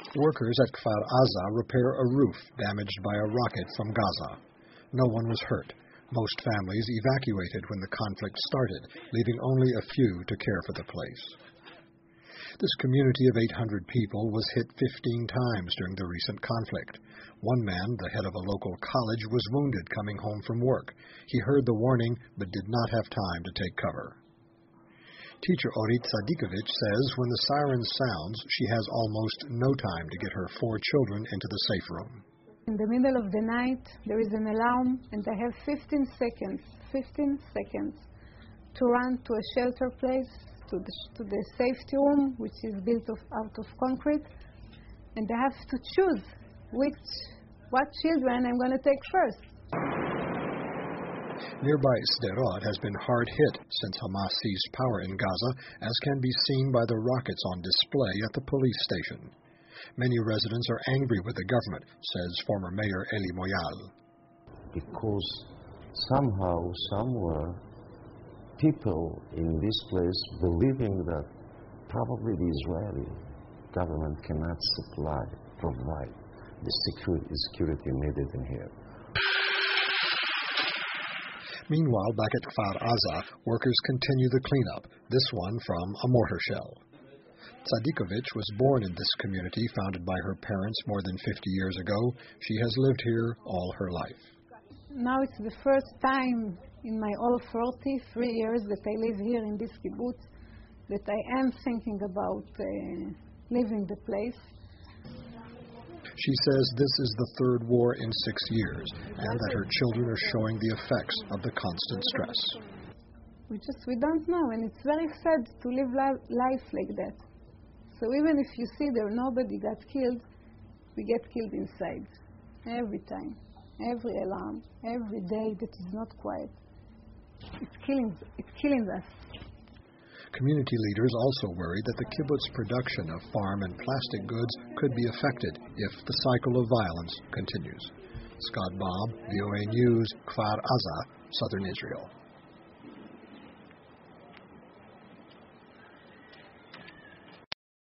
Workers at Kfar Aza repair a roof damaged by a rocket from Gaza. No one was hurt. Most families evacuated when the conflict started, leaving only a few to care for the place. This community of 800 people was hit 15 times during the recent conflict. One man, the head of a local college, was wounded coming home from work. He heard the warning but did not have time to take cover. Teacher Orit Sadikovic says when the siren sounds, she has almost no time to get her 4 children into the safe room. In the middle of the night, there is an alarm, and I have 15 seconds to run to a shelter place, to the safety room, which is built out of concrete, and I have to choose what children I'm going to take first. Nearby Sderot has been hard hit since Hamas seized power in Gaza, as can be seen by the rockets on display at the police station. Many residents are angry with the government, says former Mayor Eli Moyal. Because somehow, somewhere, people in this place believing that probably the Israeli government cannot provide the security needed in here. Meanwhile, back at Kfar Aza, workers continue the cleanup, this one from a mortar shell. Sadikovic was born in this community founded by her parents more than 50 years ago. She has lived here all her life. Now it's the first time in my all 43 years that I live here in this kibbutz that I am thinking about leaving the place. She says this is the 3rd war in 6 years and that her children are showing the effects of the constant stress. We don't know, and it's very sad to live life like that. So even if you see there nobody got killed, we get killed inside. Every time, every alarm, every day that is not quiet. It's killing us. Community leaders also worry that the kibbutz production of farm and plastic goods could be affected if the cycle of violence continues. Scott Baum, VOA News, Kfar Aza, Southern Israel.